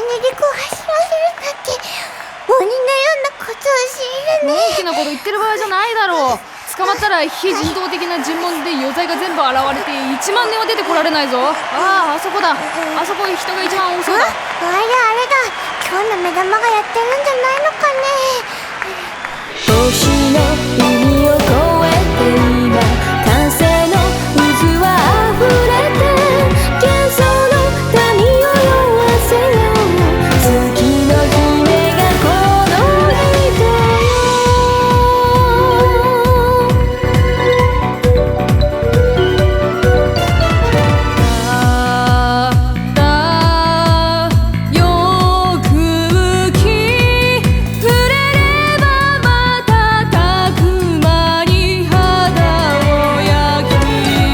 に陸を走らせるなんて鬼のようなことを知るね。 のんきなこと言ってる場合じゃないだろう。捕まったら非人道的な尋問で余罪が全部現れて1万年は出てこられないぞ。あそこだ。あそこ人が一番多そうだ。 あれだ、今日の目玉がやってるんじゃないのかね。 星の海を越えて今完成の渦は溢れて幻想の谷を酔わせよう月の姫がこの人よくき触れればまたたく間に肌を焼き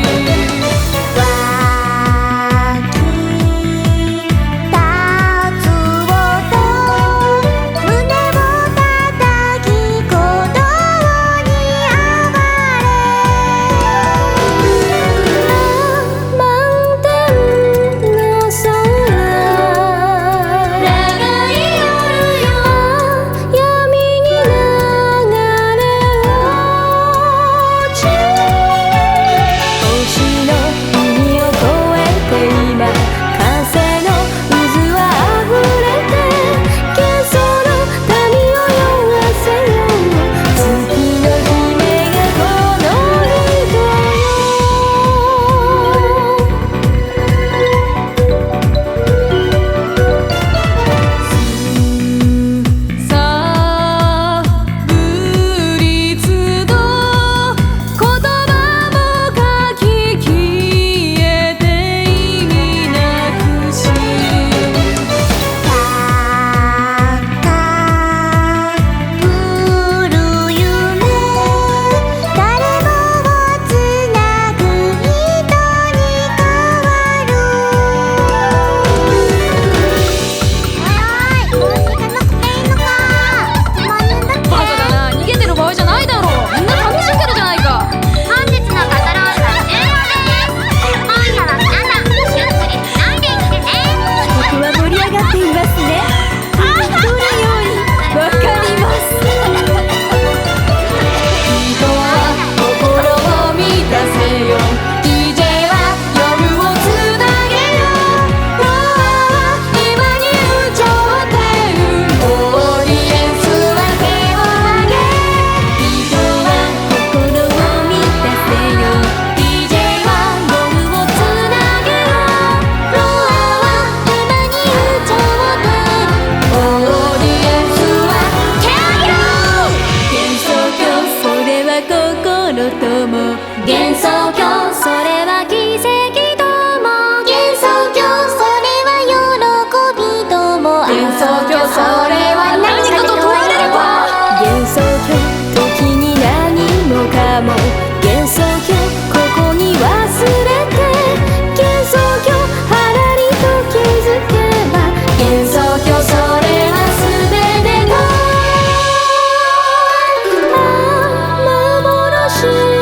幻想郷それは奇跡とも幻想郷それは喜びとも幻想郷それは何かと問われれば幻想郷時に何もかも幻想郷ここに忘れて幻想郷はらりと気づけば幻想郷それは全ての幻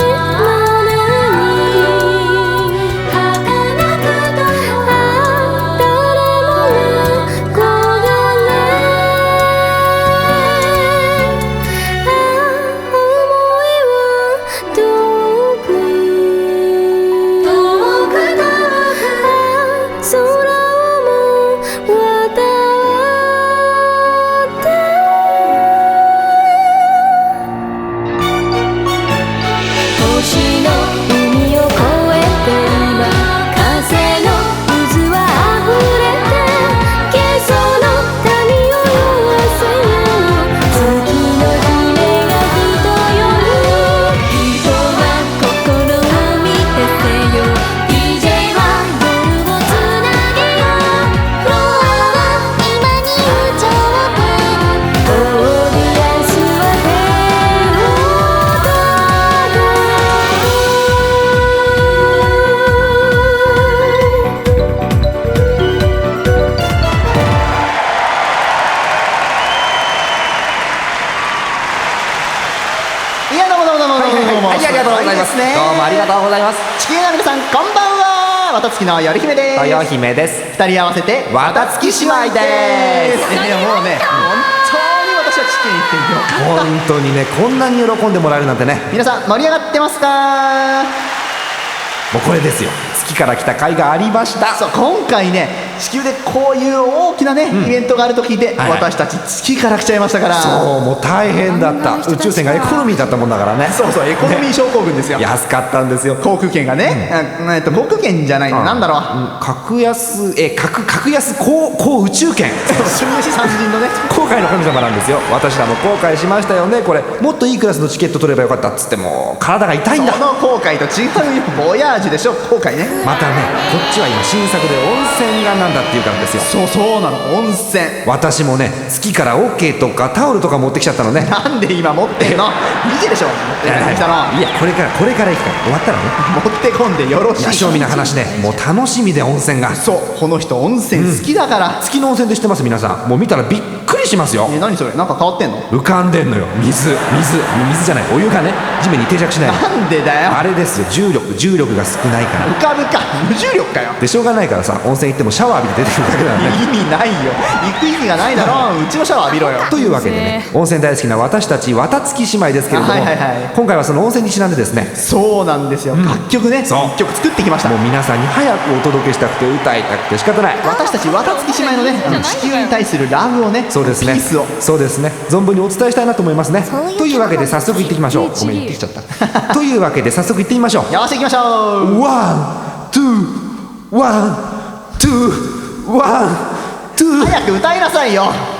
はい、ありがとうございます。どうもありがとうございます。 地球の皆さん、こんばんは。 渡月のより姫です。 豊姫です。 二人合わせて渡月姉妹です。 もうね本当に私はチキン一点よ。 本当にね、こんなに喜んでもらえるなんてね。 皆さん盛り上がってますか？ もうこれですよ、月から来た甲斐がありました。 そう、今回ね地球でこういう大きなね、イベントがあると聞いて、 はいはい私たち月から来ちゃいましたから。 そう、もう大変だった。宇宙船がエコノミーだったもんだからね。 そうそう、エコノミー症候群ですよ。 安かったんですよ。 航空券がね、航空券じゃないの、なんだろう、 格安高宇宙圏。 新虫三人のね航海の神様なんですよ。私らも後悔しましたよね。これもっといいクラスのチケット取ればよかったっつっても体が痛いんだ。 その後悔と違うよ、ボヤージュでしょ、後悔ね。 またね、こっちは今新作で温泉がなんだっていうからですよ。 そうなの、温泉。 私もね、月からオッケーとかタオルとか持ってきちゃったのね。 なんで今持ってんの？いいじゃでしょ、持ってきたの。 いや、これから行くから終わったらね。 持ってこんでよろしい。 いや、正味な話ね、もう楽しみで温泉が。 そう、この人温泉好きだから。 月の温泉で知ってます皆さん。もう見たらびっくりしますよ。 何それ、なんか変わってんの？ 浮かんでんのよ。水じゃない、お湯がね地面に定着しないの。 なんでだよ。 あれですよ、重力が少ないから浮かぶか、無重力かよ。 でしょうがないからさ、温泉行ってもシャワー浴びて出てくるだけなんで。 意味ないよ、行く意味がないだろう。うちのシャワー浴びろよ。 というわけでね、温泉大好きな私たち渡月姉妹ですけれども、 はいはいはい、 今回はその温泉にちなんでですね、 そうなんですよ、楽曲ね、 そう 1曲作ってきました。 もう皆さんに早くお届けしたくて歌いたくて仕方ない。 私たち渡月姉妹のね、地球に対するラブをね、 そうですね、 ピースを、 そうですね、存分にお伝えしたいなと思いますね。 そういうというわけで早速行ってきましょう。ごめん、言ってきちゃったというわけで早速行ってみましょう。 やらせていきましょう。 ワン、ツー、ワン、ツー、ワン、ツー。 早く歌いなさいよ。